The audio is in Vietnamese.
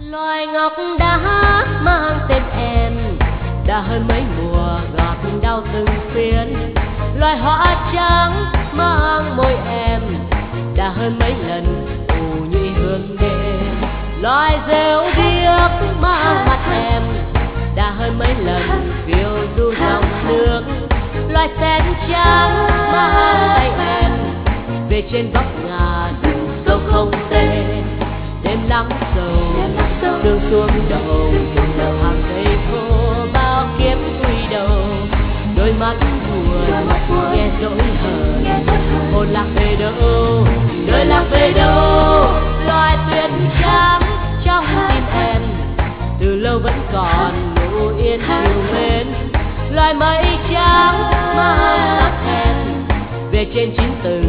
Loài ngọc đã mang tên em, đã hơn mấy mùa gạt đau từng phiến. Loài hoa trắng mang môi em, đã hơn mấy lần ủ nhụy hương đêm. Loài rêu biếc mang mặt em, đã hơn mấy lần phiêu du dòng nước. Loài sen trắng mang tay em, về trên vóc ngà rừng sâu không tên. Đêm lắng sầu sương xuống đầu, là hàng cây khô bao kiếp quy đầu. Đôi mắt buồn nghe dỗi hờn, hồn lạc về đâu, đời lạc về đâu. Loài tuyết trắng trong tim em, từ lâu vẫn còn ngủ yên chiều mến. Loài mây trắng mang mắt em, về trên chín từ